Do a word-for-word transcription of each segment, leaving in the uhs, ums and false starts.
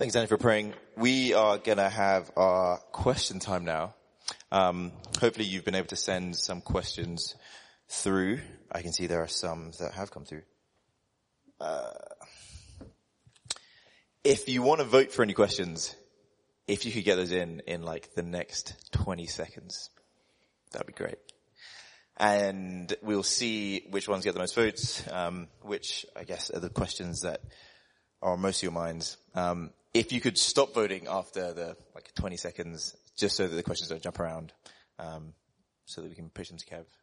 Thanks, Danny, for praying. We are going to have our question time now. Um, hopefully you've been able to send some questions through. I can see there are some that have come through. Uh, if you want to vote for any questions, if you could get those in in like the next twenty seconds, that'd be great. And we'll see which ones get the most votes, um, which I guess are the questions that are on most of your minds. Um, if you could stop voting after the like twenty seconds, just so that the questions don't jump around, um, so that we can push them to Kev.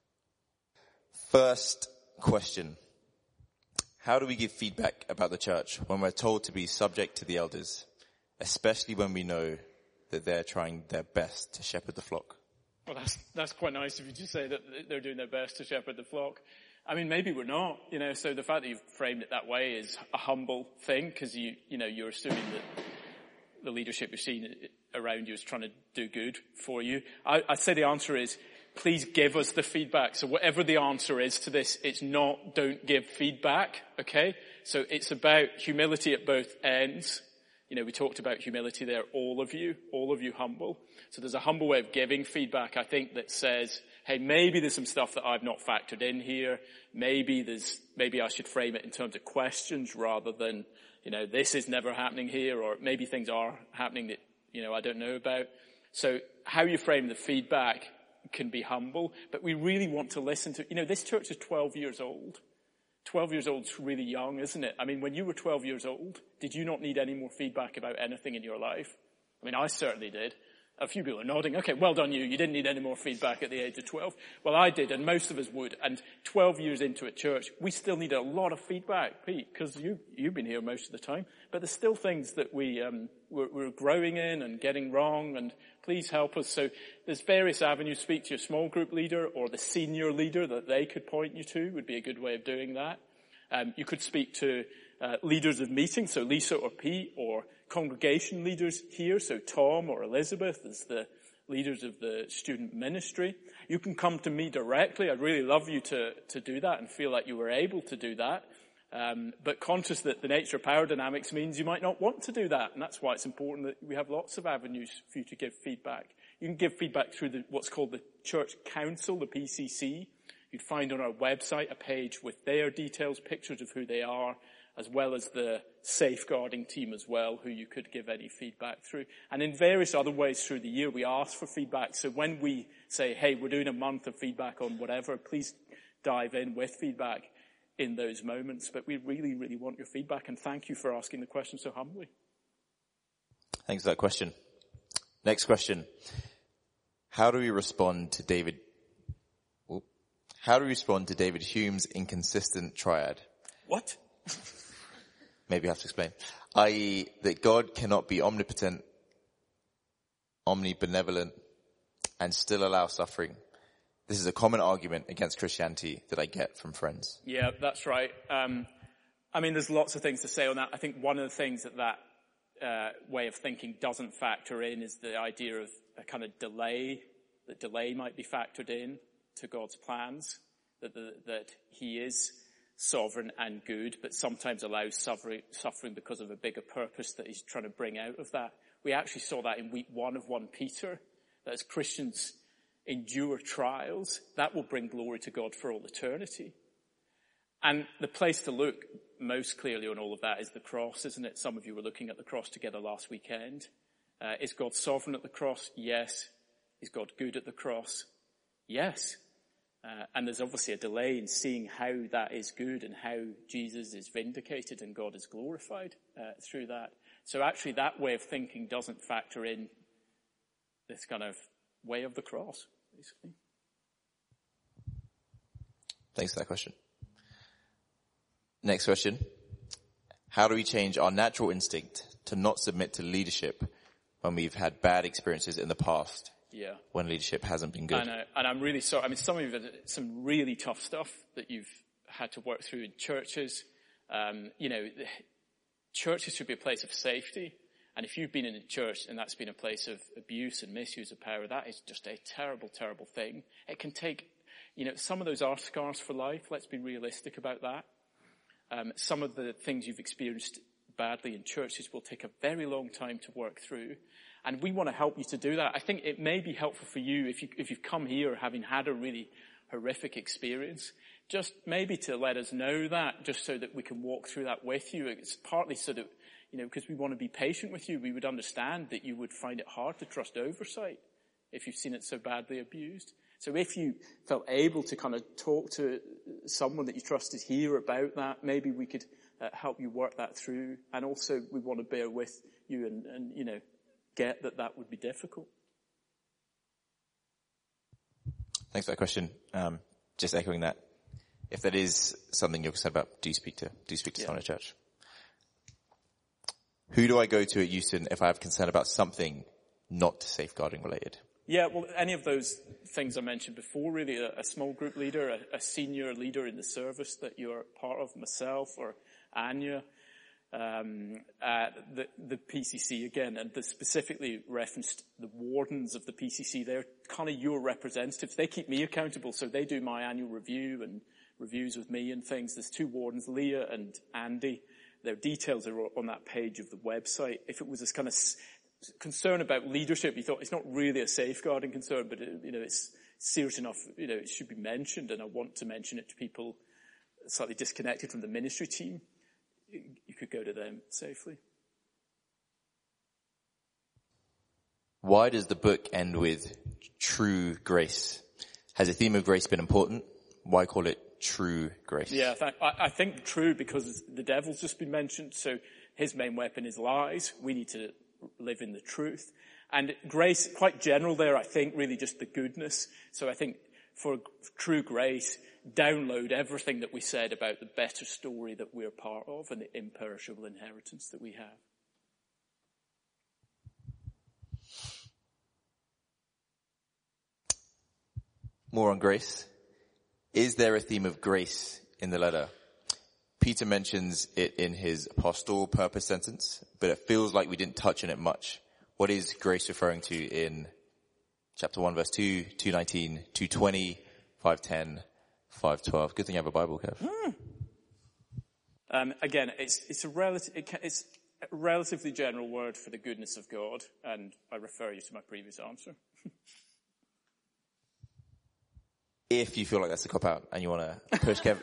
First question. How do we give feedback about the church when we're told to be subject to the elders, especially when we know that they're trying their best to shepherd the flock? Well, that's, that's quite nice of you to say that they're doing their best to shepherd the flock. I mean, maybe we're not, you know, so the fact that you've framed it that way is a humble thing, because you, you know, you're assuming that the leadership you're seeing around you is trying to do good for you. I, I'd say the answer is, please give us the feedback. So whatever the answer is to this, it's not don't give feedback, okay? So it's about humility at both ends. You know, we talked about humility there, all of you, all of you humble. So there's a humble way of giving feedback, I think, that says, hey, maybe there's some stuff that I've not factored in here. Maybe there's, maybe I should frame it in terms of questions rather than, you know, this is never happening here, or maybe things are happening that, you know, I don't know about. So how you frame the feedback can be humble, but we really want to listen to, you know, this church is twelve years old. twelve years old is really young, isn't it? I mean, when you were twelve years old, did you not need any more feedback about anything in your life? I mean, I certainly did. A few people are nodding. Okay, well done you. You didn't need any more feedback at the age of twelve. Well, I did, and most of us would. And twelve years into a church, we still need a lot of feedback, Pete, because you, you've been here most of the time. But there's still things that we, um, we're, we're growing in and getting wrong, and please help us. So there's various avenues. Speak to your small group leader or the senior leader that they could point you to would be a good way of doing that. Um, you could speak to uh, leaders of meetings, so Lisa or Pete, or congregation leaders here, so Tom or Elizabeth as the leaders of the student ministry. You can come to me directly. I'd really love you to, to do that and feel like you were able to do that. Um, but conscious that the nature of power dynamics means you might not want to do that. And that's why it's important that we have lots of avenues for you to give feedback. You can give feedback through the, what's called the Church Council, the P C C. You'd find on our website a page with their details, pictures of who they are, as well as the safeguarding team as well, who you could give any feedback through. And in various other ways through the year, we ask for feedback. So when we say, hey, we're doing a month of feedback on whatever, please dive in with feedback in those moments. But we really, really want your feedback, and thank you for asking the question so humbly. Thanks for that question. Next question. How do we respond to David? How do we respond to David Hume's inconsistent triad? What? Maybe I have to explain. that is, that God cannot be omnipotent, omnibenevolent, and still allow suffering. This is a common argument against Christianity that I get from friends. Yeah, that's right. Um, I mean, there's lots of things to say on that. I think one of the things that that uh, way of thinking doesn't factor in is the idea of a kind of delay, that delay might be factored in to God's plans, that the, that he is sovereign and good, but sometimes allows suffering, suffering because of a bigger purpose that he's trying to bring out of that. We actually saw that in week one of First Peter, that as Christians endure trials, that will bring glory to God for all eternity. And the place to look most clearly on all of that is the cross, isn't it? Some of you were looking at the cross together last weekend. Uh, is God sovereign at the cross? Yes. Is God good at the cross? Yes. Uh, and there's obviously a delay in seeing how that is good and how Jesus is vindicated and God is glorified uh, through that. So actually that way of thinking doesn't factor in this kind of way of the cross, basically. Thanks for that question. Next question. How do we change our natural instinct to not submit to leadership when we've had bad experiences in the past? Yeah. When leadership hasn't been good. I know, and I'm really sorry. I mean, some of you have had some really tough stuff that you've had to work through in churches. Um, you know, churches should be a place of safety. And if you've been in a church and that's been a place of abuse and misuse of power, that is just a terrible, terrible thing. It can take, you know, some of those are scars for life. Let's be realistic about that. Um, some of the things you've experienced badly in churches will take a very long time to work through. And we want to help you to do that. I think it may be helpful for you if you, if you've come here having had a really horrific experience, just maybe to let us know that, just so that we can walk through that with you. It's partly so that, you know, because we want to be patient with you. We would understand that you would find it hard to trust oversight if you've seen it so badly abused. So if you felt able to kind of talk to someone that you trusted here about that, maybe we could uh, help you work that through. And also we want to bear with you and, and, you know, get that that would be difficult. Thanks for that question. Um, just echoing that. If that is something you're concerned about, do speak to, do speak to someone at church. Who do I go to at Euston if I have concern about something not safeguarding related? Yeah, well, any of those things I mentioned before, really, a, a small group leader, a, a senior leader in the service that you're part of, myself or Anya, um, uh, the, the P C C again, and the specifically referenced the wardens of the P C C. They're kind of your representatives. They keep me accountable, so they do my annual review and reviews with me and things. There's two wardens, Leah and Andy. Their details are on that page of the website. If it was this kind of concern about leadership, you thought it's not really a safeguarding concern, but it, you know, it's serious enough, you know, it should be mentioned, and I want to mention it to people slightly disconnected from the ministry team. You could go to them safely. Why does the book end with true grace? Has the theme of grace been important? Why call it true grace? Yeah, th- I, I think true because the devil's just been mentioned, so his main weapon is lies. We need to live in the truth. And grace, quite general there, I think, really just the goodness. So I think for true grace, download everything that we said about the better story that we're part of and the imperishable inheritance that we have. More on grace. Is there a theme of grace in the letter? Peter mentions it in his pastoral purpose sentence, but it feels like we didn't touch on it much. What is grace referring to in chapter one, verse two, two nineteen, two twenty, five ten, five twelve? Good thing you have a Bible, Kev. Mm. Um, again, it's, it's a relative, it can, it's a relatively general word for the goodness of God, and I refer you to my previous answer. If you feel like that's a cop-out and you want to push Kev,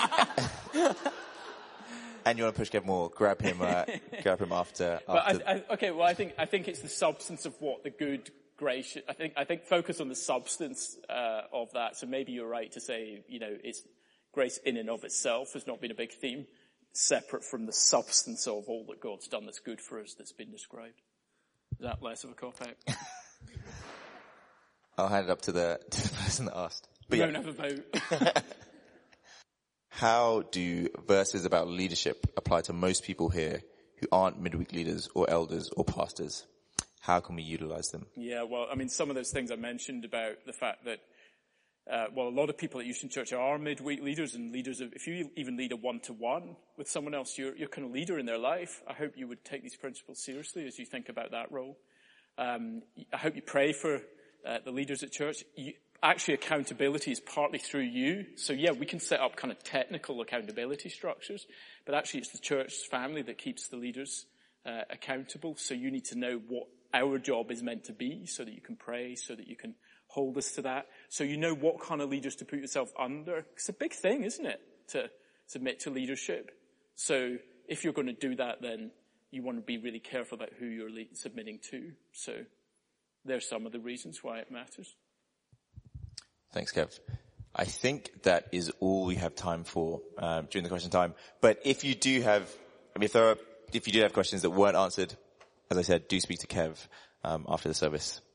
and you want to push Kev more, grab him, uh, grab him after. after. But I, I, okay, well, I think I think it's the substance of what the good grace. I think I think focus on the substance uh, of that. So maybe you're right to say, you know, it's grace in and of itself has not been a big theme, separate from the substance of all that God's done that's good for us that's been described. Is that less of a cop-out? I'll hand it up to the, to the person that asked. We but don't yeah. have a vote. How do verses about leadership apply to most people here who aren't midweek leaders or elders or pastors? How can we utilize them? Yeah, well, I mean, some of those things I mentioned about the fact that, uh, well, a lot of people at Euston Church are midweek leaders and leaders of, if you even lead a one-to-one with someone else, you're, you're kind of leader in their life. I hope you would take these principles seriously as you think about that role. Um, I hope you pray for uh, the leaders at church. You, Actually, accountability is partly through you. So yeah, we can set up kind of technical accountability structures, but actually it's the church family that keeps the leaders uh, accountable. So you need to know what our job is meant to be so that you can pray, so that you can hold us to that. So you know what kind of leaders to put yourself under. It's a big thing, isn't it, to submit to leadership? So if you're going to do that, then you want to be really careful about who you're le- submitting to. So there's some of the reasons why it matters. Thanks, Kev. I think that is all we have time for um, during the question time. But if you do have, I mean, if there are, if you do have questions that weren't answered, as I said, do speak to Kev um, after the service.